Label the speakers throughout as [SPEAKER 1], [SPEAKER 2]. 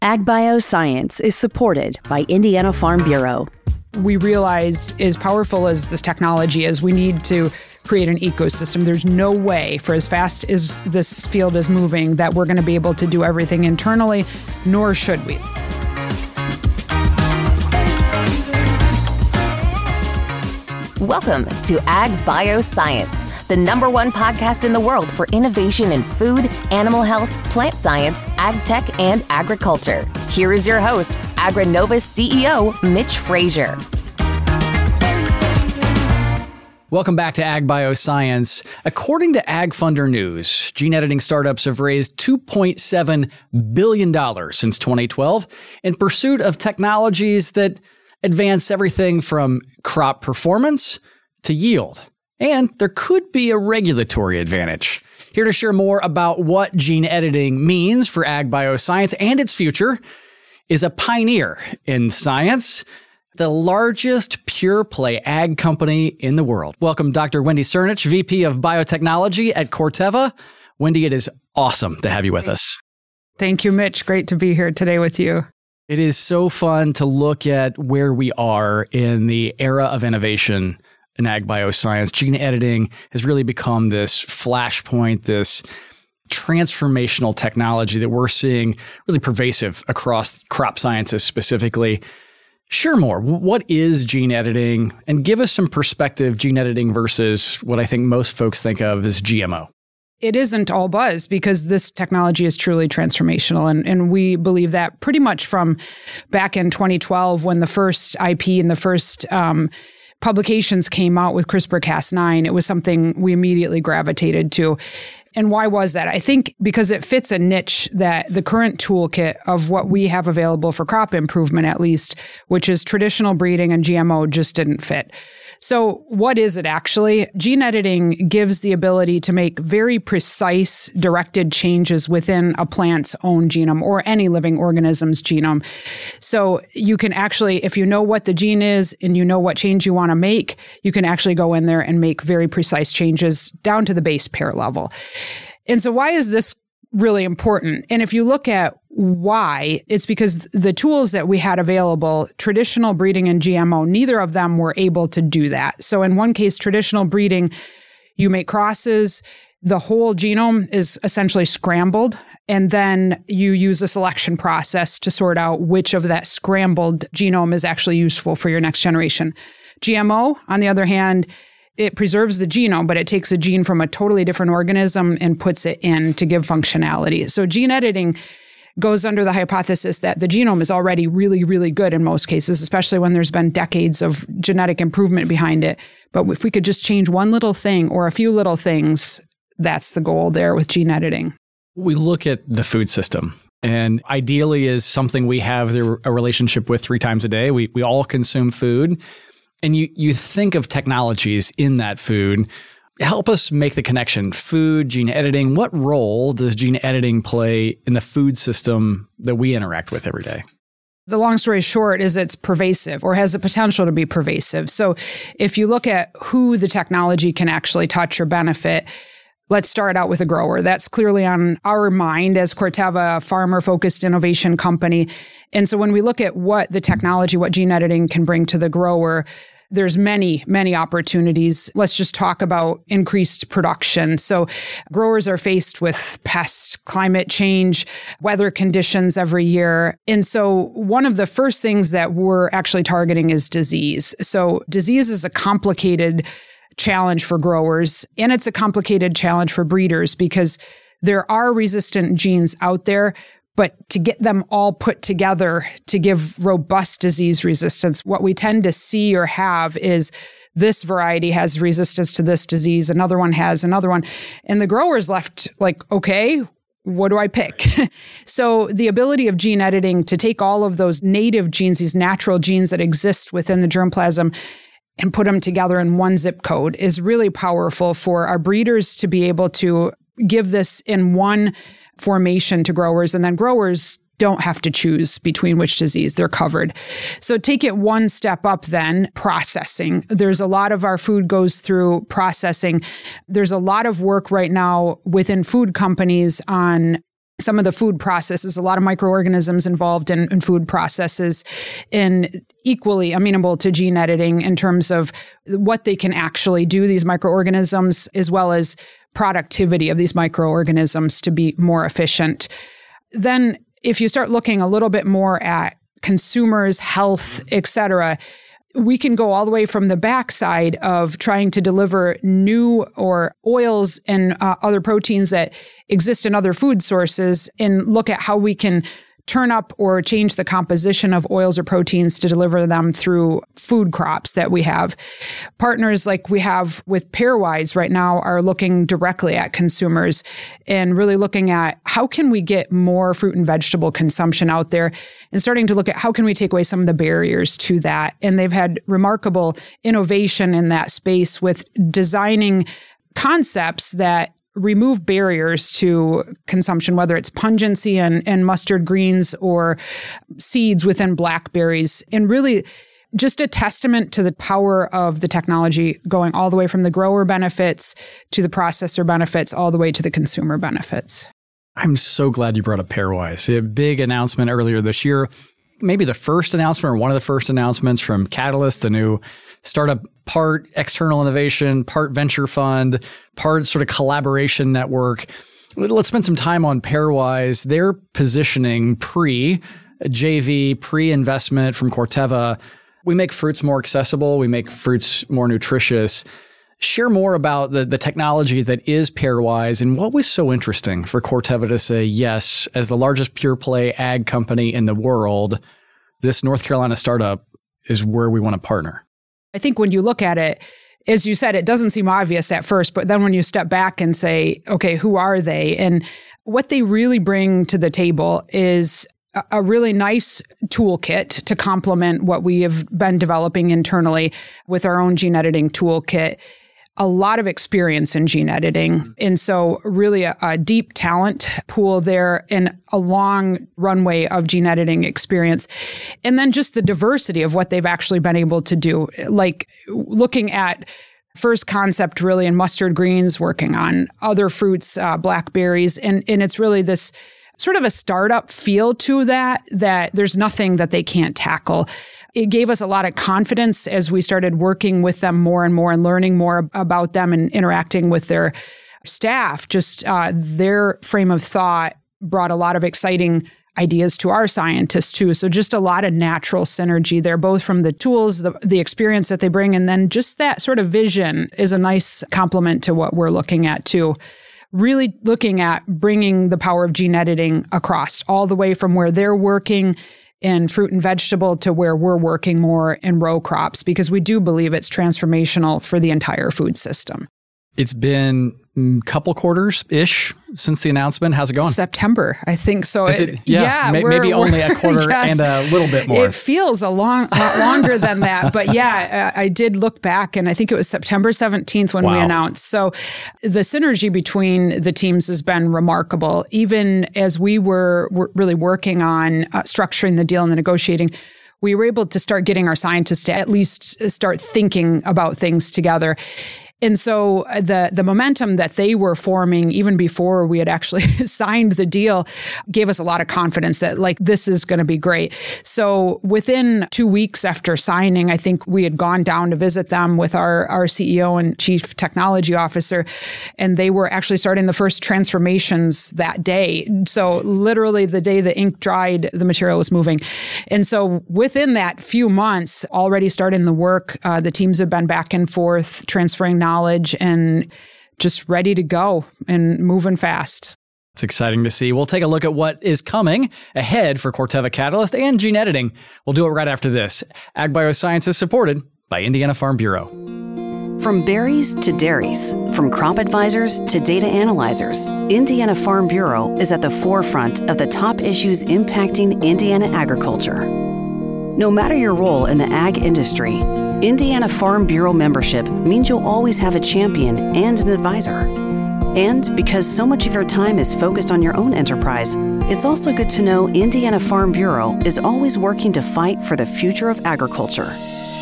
[SPEAKER 1] Ag Bioscience is supported by Indiana Farm Bureau.
[SPEAKER 2] We realized, as powerful as this technology is, we need to create an ecosystem. There's no way, for as fast as this field is moving, that we're going to be able to do everything internally, nor should we.
[SPEAKER 3] Welcome to Ag Bioscience, the #1 podcast in the world for innovation in food, animal health, plant science, ag tech, and agriculture. Here is your host, AgriNova's CEO, Mitch Frazier.
[SPEAKER 4] Welcome back to Ag Bioscience. According to AgFunder News, gene editing startups have raised $2.7 billion since 2012 in pursuit of technologies that advance everything from crop performance to yield. And there could be a regulatory advantage. Here to share more about what gene editing means for ag bioscience and its future is a pioneer in science, the largest pure-play ag company in the world. Welcome, Dr. Wendy Cernich, VP of Biotechnology at Corteva. Wendy, it is awesome to have you with us.
[SPEAKER 2] Thank you, Mitch. Great to be here today with you.
[SPEAKER 4] It is so fun to look at where we are in the era of innovation in ag bioscience. Gene editing has really become this flashpoint, this transformational technology that we're seeing really pervasive across crop sciences specifically. Share more. What is gene editing? And give us some perspective, gene editing versus what I think most folks think of as GMO.
[SPEAKER 2] It isn't all buzz because this technology is truly transformational. And we believe that pretty much from back in 2012 when the first IP and the first publications came out with CRISPR-Cas9, it was something we immediately gravitated to. And why was that? I think because it fits a niche that the current toolkit of what we have available for crop improvement, at least, which is traditional breeding and GMO, just didn't fit. So what is it actually? Gene editing gives the ability to make very precise directed changes within a plant's own genome or any living organism's genome. So you can actually, if you know what the gene is and you know what change you want to make, you can actually go in there and make very precise changes down to the base pair level. And so why is this really important? And if you look at why, it's because the tools that we had available, traditional breeding and GMO, neither of them were able to do that. So in one case, traditional breeding, you make crosses, the whole genome is essentially scrambled, and then you use a selection process to sort out which of that scrambled genome is actually useful for your next generation. GMO, on the other hand, it preserves the genome, but it takes a gene from a totally different organism and puts it in to give functionality. So gene editing goes under the hypothesis that the genome is already really, really good in most cases, especially when there's been decades of genetic improvement behind it. But if we could just change one little thing or a few little things, that's the goal there with gene editing.
[SPEAKER 4] We look at the food system, and ideally is something we have a relationship with 3 times a day. We all consume food, and you think of technologies in that food. Help us make the connection. Food, gene editing. What role does gene editing play in the food system that we interact with every day?
[SPEAKER 2] The long story short is it's pervasive or has the potential to be pervasive. So if you look at who the technology can actually touch or benefit, let's start out with a grower. That's clearly on our mind as Corteva, a farmer-focused innovation company. And so when we look at what the technology, what gene editing can bring to the grower, there's many, many opportunities. Let's just talk about increased production. So growers are faced with pests, climate change, weather conditions every year. And so one of the first things that we're actually targeting is disease. So disease is a complicated challenge for growers, and it's a complicated challenge for breeders because there are resistant genes out there. But to get them all put together to give robust disease resistance, what we tend to see or have is this variety has resistance to this disease, another one has another one. And the grower's left like, okay, what do I pick? So the ability of gene editing to take all of those native genes, these natural genes that exist within the germplasm, and put them together in one zip code is really powerful for our breeders to be able to give this in one formation to growers, and then growers don't have to choose between which disease. They're covered. So take it one step up then, processing. There's a lot of our food goes through processing. There's a lot of work right now within food companies on some of the food processes, a lot of microorganisms involved in food processes, and equally amenable to gene editing in terms of what they can actually do, these microorganisms, as well as productivity of these microorganisms to be more efficient. Then if you start looking a little bit more at consumers, health, et cetera, we can go all the way from the backside of trying to deliver new or oils and other proteins that exist in other food sources and look at how we can turn up or change the composition of oils or proteins to deliver them through food crops that we have. Partners like we have with Pairwise right now are looking directly at consumers and really looking at how can we get more fruit and vegetable consumption out there, and starting to look at how can we take away some of the barriers to that. And they've had remarkable innovation in that space with designing concepts that remove barriers to consumption, whether it's pungency and mustard greens or seeds within blackberries, and really just a testament to the power of the technology going all the way from the grower benefits to the processor benefits, all the way to the consumer benefits.
[SPEAKER 4] I'm so glad you brought up Pairwise. A big announcement earlier this year, maybe the first announcement or one of the first announcements from Catalyst, the new startup, part external innovation, part venture fund, part sort of collaboration network. Let's spend some time on Pairwise. They're positioning pre-JV, pre-investment from Corteva. We make fruits more accessible. We make fruits more nutritious. Share more about the technology that is Pairwise and what was so interesting for Corteva to say, yes, as the largest pure play ag company in the world, this North Carolina startup is where we want to partner.
[SPEAKER 2] I think when you look at it, as you said, it doesn't seem obvious at first, but then when you step back and say, okay, who are they? And what they really bring to the table is a really nice toolkit to complement what we have been developing internally with our own gene editing toolkit. A lot of experience in gene editing. And so really a deep talent pool there and a long runway of gene editing experience. And then just the diversity of what they've actually been able to do, like looking at first concept really in mustard greens, working on other fruits, blackberries. And it's really this sort of a startup feel to that there's nothing that they can't tackle. It gave us a lot of confidence as we started working with them more and more and learning more about them and interacting with their staff. Just their frame of thought brought a lot of exciting ideas to our scientists too. So just a lot of natural synergy there, both from the tools, the experience that they bring, and then just that sort of vision is a nice complement to what we're looking at too. Really looking at bringing the power of gene editing across all the way from where they're working in fruit and vegetable to where we're working more in row crops, because we do believe it's transformational for the entire food system.
[SPEAKER 4] It's been a couple quarters-ish since the announcement. How's it going?
[SPEAKER 2] September, I think so.
[SPEAKER 4] Maybe only a quarter yes, and a little bit more.
[SPEAKER 2] It feels a lot longer than that. But yeah, I did look back, and I think it was September 17th when we announced. So the synergy between the teams has been remarkable. Even as we were really working on structuring the deal and the negotiating, we were able to start getting our scientists to at least start thinking about things together. And so the momentum that they were forming even before we had actually signed the deal gave us a lot of confidence that this is going to be great. So within 2 weeks after signing, I think we had gone down to visit them with our CEO and chief technology officer, and they were actually starting the first transformations that day. So literally the day the ink dried, the material was moving. And so within that few months, already starting the work, the teams have been back and forth transferring knowledge and just ready to go and moving fast.
[SPEAKER 4] It's exciting to see. We'll take a look at what is coming ahead for Corteva Catalyst and gene editing. We'll do it right after this. Ag Bioscience is supported by Indiana Farm Bureau.
[SPEAKER 5] From berries to dairies, from crop advisors to data analyzers, Indiana Farm Bureau is at the forefront of the top issues impacting Indiana agriculture. No matter your role in the ag industry, Indiana Farm Bureau membership means you'll always have a champion and an advisor. And because so much of your time is focused on your own enterprise, it's also good to know Indiana Farm Bureau is always working to fight for the future of agriculture.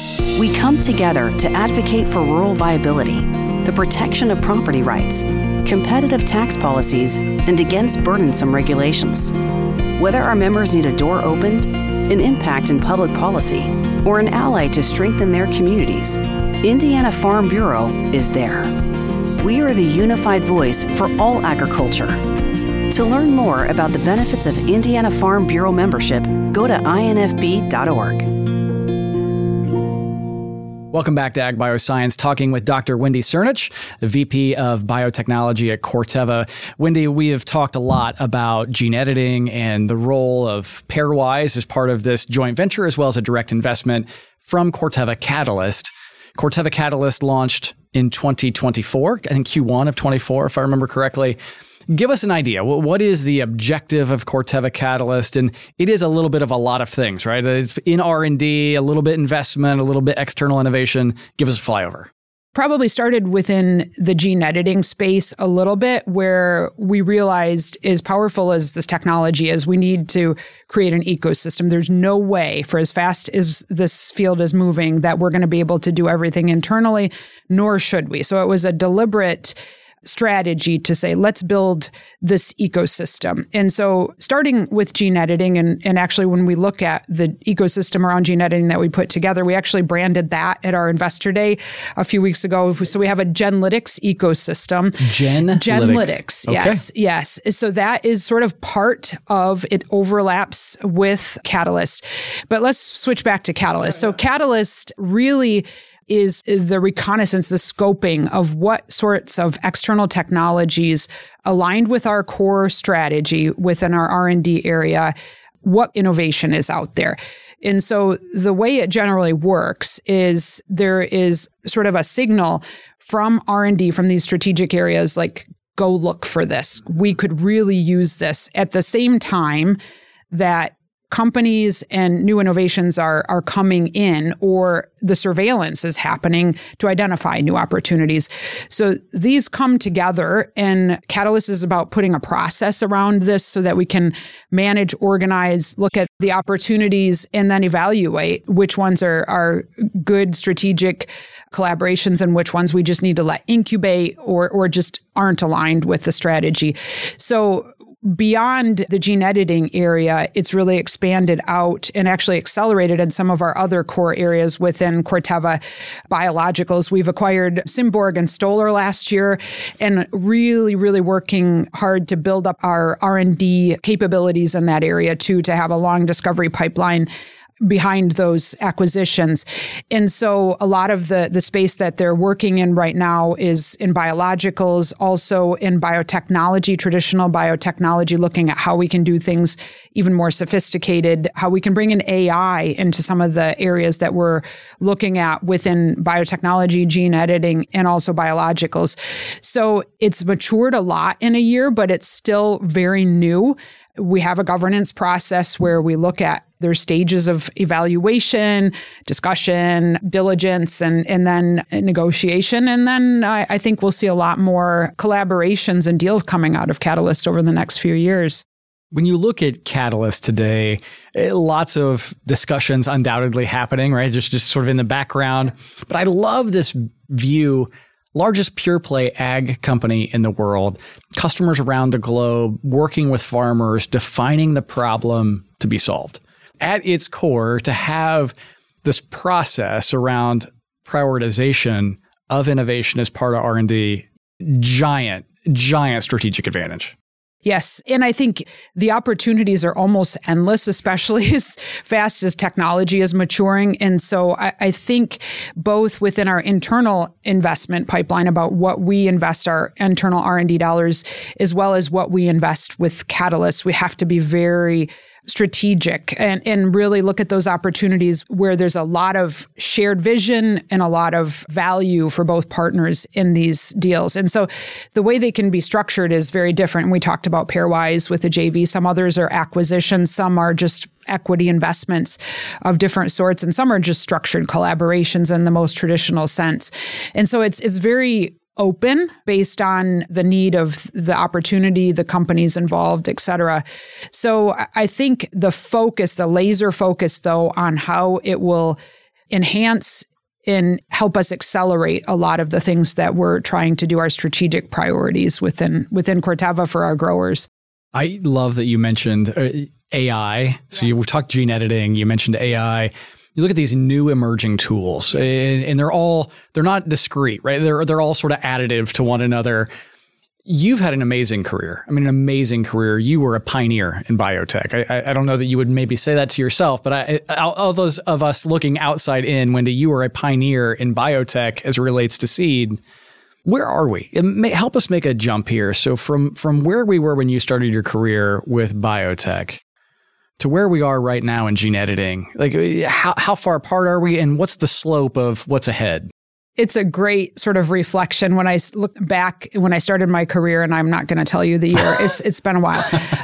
[SPEAKER 5] We come together to advocate for rural viability, the protection of property rights, competitive tax policies, and against burdensome regulations. Whether our members need a door opened, an impact in public policy, or an ally to strengthen their communities, Indiana Farm Bureau is there. We are the unified voice for all agriculture. To learn more about the benefits of Indiana Farm Bureau membership, go to infb.org.
[SPEAKER 4] Welcome back to Ag Bioscience, talking with Dr. Wendy Cernich, the VP of Biotechnology at Corteva. Wendy, we have talked a lot about gene editing and the role of Pairwise as part of this joint venture, as well as a direct investment from Corteva Catalyst. Corteva Catalyst launched in 2024, I think Q1 of 24, if I remember correctly. Give us an idea. What is the objective of Corteva Catalyst? And it is a little bit of a lot of things, right? It's in R&D, a little bit investment, a little bit external innovation. Give us a flyover.
[SPEAKER 2] Probably started within the gene editing space a little bit, where we realized, as powerful as this technology is, we need to create an ecosystem. There's no way, for as fast as this field is moving, that we're going to be able to do everything internally, nor should we. So it was a deliberate strategy to say, let's build this ecosystem. And so starting with gene editing, and actually when we look at the ecosystem around gene editing that we put together, we actually branded that at our Investor Day a few weeks ago. So we have a Genlytix ecosystem. Genlytix, yes, okay. Yes. So that is sort of part of, it overlaps with Catalyst. But let's switch back to Catalyst. So Catalyst really is the reconnaissance, the scoping of what sorts of external technologies aligned with our core strategy within our R&D area, what innovation is out there. And so the way it generally works is there is sort of a signal from R&D, from these strategic areas, like, go look for this. We could really use this, at the same time that companies and new innovations are coming in, or the surveillance is happening to identify new opportunities. So these come together, and Catalyst is about putting a process around this so that we can manage, organize, look at the opportunities, and then evaluate which ones are good strategic collaborations and which ones we just need to let incubate or just aren't aligned with the strategy. So beyond the gene editing area, it's really expanded out and actually accelerated in some of our other core areas within Corteva Biologicals. We've acquired Symborg and Stoller last year, and really, really working hard to build up our R&D capabilities in that area too, to have a long discovery pipeline behind those acquisitions. And so a lot of the space that they're working in right now is in biologicals, also in biotechnology, traditional biotechnology, looking at how we can do things even more sophisticated, how we can bring in AI into some of the areas that we're looking at within biotechnology, gene editing, and also biologicals. So it's matured a lot in a year, but it's still very new. We have a governance process where we look at their stages of evaluation, discussion, diligence, and then negotiation. And then I think we'll see a lot more collaborations and deals coming out of Catalyst over the next few years.
[SPEAKER 4] When you look at Catalyst today, lots of discussions undoubtedly happening, right? Just sort of in the background. But I love this view. Largest pure play ag company in the world, customers around the globe, working with farmers, defining the problem to be solved. At its core, to have this process around prioritization of innovation as part of R&D, giant strategic advantage.
[SPEAKER 2] Yes. And I think the opportunities are almost endless, especially as fast as technology is maturing. And so I think both within our internal investment pipeline about what we invest our internal R&D dollars, as well as what we invest with Catalyst, we have to be very strategic and really look at those opportunities where there's a lot of shared vision and a lot of value for both partners in these deals. And so the way they can be structured is very different. And we talked about Pairwise with the JV. Some others are acquisitions. Some are just equity investments of different sorts. And some are just structured collaborations in the most traditional sense. And so it's very open based on the need of the opportunity, the companies involved, et cetera. So I think the laser focus though, on how it will enhance and help us accelerate a lot of the things that we're trying to do, our strategic priorities within Corteva for our growers.
[SPEAKER 4] I love that you mentioned AI. So we've talked gene editing, you mentioned AI. You look at these new emerging tools and they're not discrete, right? They're all sort of additive to one another. You've had an amazing career. I mean, an amazing career. You were a pioneer in biotech. I don't know that you would maybe say that to yourself, but all those of us looking outside in, Wendy, you were a pioneer in biotech as it relates to seed. Where are we? Help us make a jump here. So from where we were when you started your career with biotech to where we are right now in gene editing, like how far apart are we and what's the slope of what's ahead?
[SPEAKER 2] It's a great sort of reflection when I look back when I started my career, and I'm not going to tell you the year. It's been a while.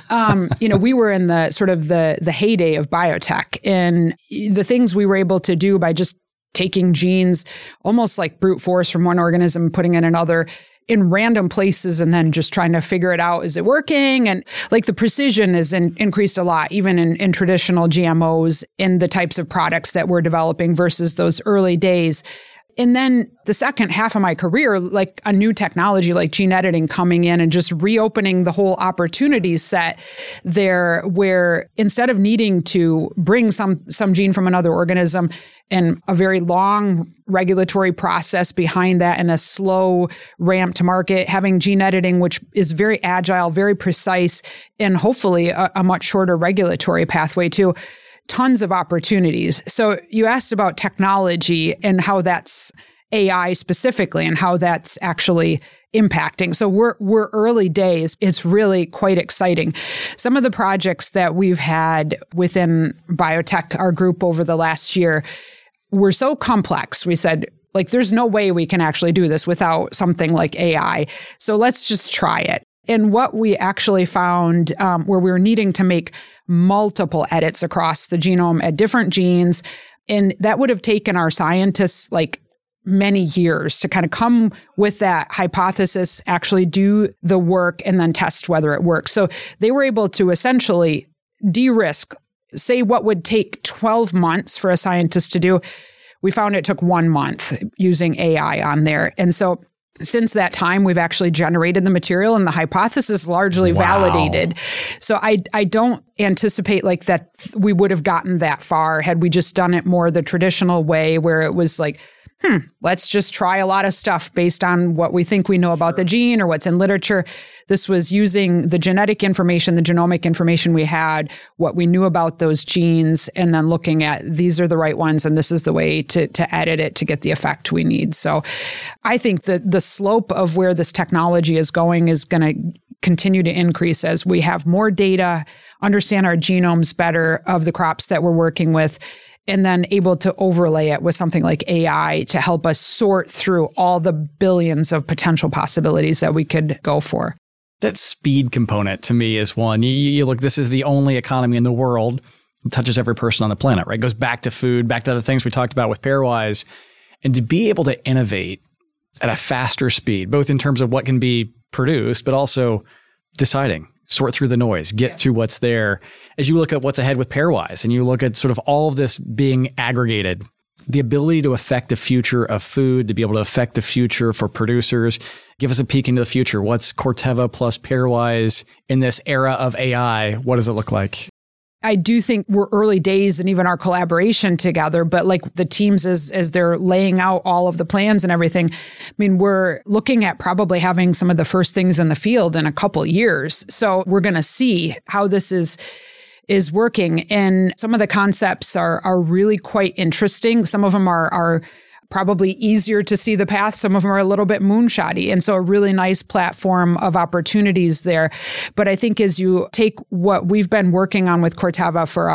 [SPEAKER 2] We were in the sort of the heyday of biotech, and the things we were able to do by just taking genes, almost like brute force from one organism, putting in another in random places, and then just trying to figure it out. Is it working? And like the precision is increased a lot, even in traditional GMOs, in the types of products that we're developing versus those early days. And then the second half of my career, like a new technology like gene editing coming in and just reopening the whole opportunity set there, where instead of needing to bring some gene from another organism and a very long regulatory process behind that and a slow ramp to market, having gene editing, which is very agile, very precise, and hopefully a much shorter regulatory pathway too. Tons of opportunities. So you asked about technology and how that's AI specifically and how that's actually impacting. So we're early days. It's really quite exciting. Some of the projects that we've had within biotech, our group over the last year, were so complex. We said, like, there's no way we can actually do this without something like AI. So let's just try it. And what we actually found where we were needing to make multiple edits across the genome at different genes, and that would have taken our scientists like many years to kind of come with that hypothesis, actually do the work, and then test whether it works. So they were able to essentially de-risk, say what would take 12 months for a scientist to do. We found it took 1 month using AI on there. And so since that time, we've actually generated the material and the hypothesis largely validated. So I don't anticipate like that we would have gotten that far had we just done it more the traditional way, where it was like, let's just try a lot of stuff based on what we think we know about the gene or what's in literature. This was using the genetic information, the genomic information we had, what we knew about those genes, and then looking at these are the right ones and this is the way to edit it to get the effect we need. So I think that the slope of where this technology is going is going to continue to increase as we have more data, understand our genomes better of the crops that we're working with, and then able to overlay it with something like AI to help us sort through all the billions of potential possibilities that we could go for.
[SPEAKER 4] That speed component to me is one. You look, this is the only economy in the world that touches every person on the planet, right? It goes back to food, back to the things we talked about with Pairwise. And to be able to innovate at a faster speed, both in terms of what can be produced, but also deciding, sort through the noise, get through what's there. As you look at what's ahead with Pairwise and you look at sort of all of this being aggregated, the ability to affect the future of food, to be able to affect the future for producers, give us a peek into the future. What's Corteva plus Pairwise in this era of AI? What does it look like?
[SPEAKER 2] I do think we're early days and even our collaboration together, but like the teams as they're laying out all of the plans and everything, I mean, we're looking at probably having some of the first things in the field in a couple years. So we're going to see how this is working. And some of the concepts are really quite interesting. Some of them are probably easier to see the path. Some of them are a little bit moonshotty. And so a really nice platform of opportunities there. But I think as you take what we've been working on with Corteva for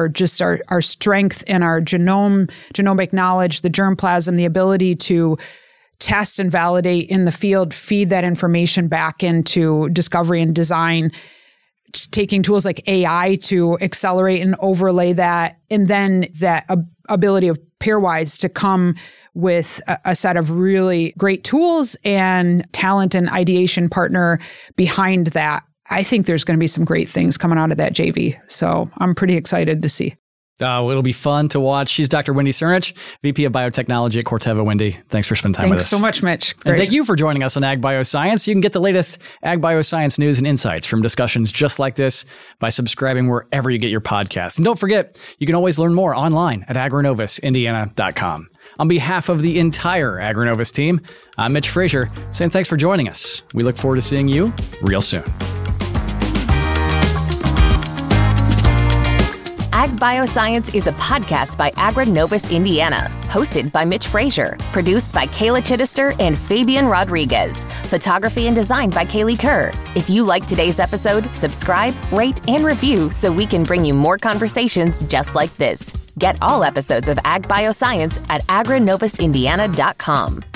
[SPEAKER 2] our strength in our genomic knowledge, the germplasm, the ability to test and validate in the field, feed that information back into discovery and design, taking tools like AI to accelerate and overlay that, and then that ability of Pairwise to come with a set of really great tools and talent and ideation partner behind that. I think there's going to be some great things coming out of that JV. So I'm pretty excited to see.
[SPEAKER 4] It'll be fun to watch. She's Dr. Wendy Cernich, VP of Biotechnology at Corteva. Wendy, thanks for spending time with us.
[SPEAKER 2] Thanks so much, Mitch. Great.
[SPEAKER 4] And thank you for joining us on Ag Bioscience. You can get the latest Ag Bioscience news and insights from discussions just like this by subscribing wherever you get your podcast. And don't forget, you can always learn more online at agrinovusindiana.com. On behalf of the entire Agrinovus team, I'm Mitch Frazier, saying thanks for joining us. We look forward to seeing you real soon.
[SPEAKER 3] Ag Bioscience is a podcast by Agrinovus Indiana, hosted by Mitch Frazier, produced by Kayla Chittister and Fabian Rodriguez, photography and design by Kaylee Kerr. If you liked today's episode, subscribe, rate, and review so we can bring you more conversations just like this. Get all episodes of Ag Bioscience at agrinovusindiana.com.